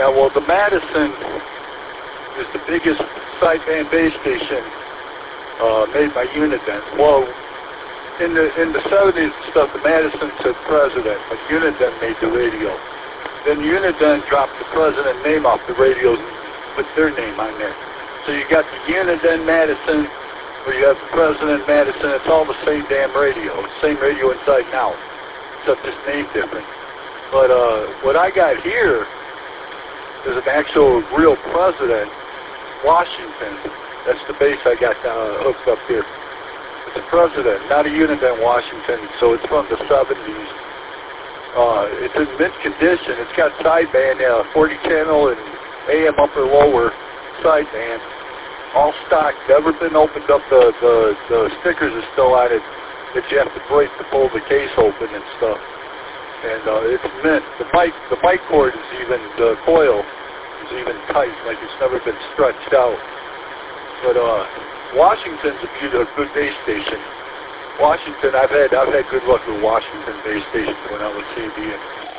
Yeah, well, the Madison is the biggest sideband base station made by Uniden. Well, in the 70s and stuff, the Madison said president, but Uniden made the radio. Then Uniden dropped the president name off the radios and put their name on there. So you got the Uniden Madison, where you have the president Madison. It's all the same damn radio. Same radio inside and out, except just name different. But what I got here is an actual real president, Washington. That's the base I got hooked up here. It's a president, not a Uniden Washington, so it's from the 70s. It's in mint condition. It's got sideband, 40 channel and AM upper lower sideband. All stock, never been opened up. The stickers are still on it that you have to break to pull the case open and stuff. And it's mint. The mic cord is even, the coil is even tight, like it's never been stretched out. But Washington's a good base station. Washington, I've had good luck with Washington base stations when I was CB.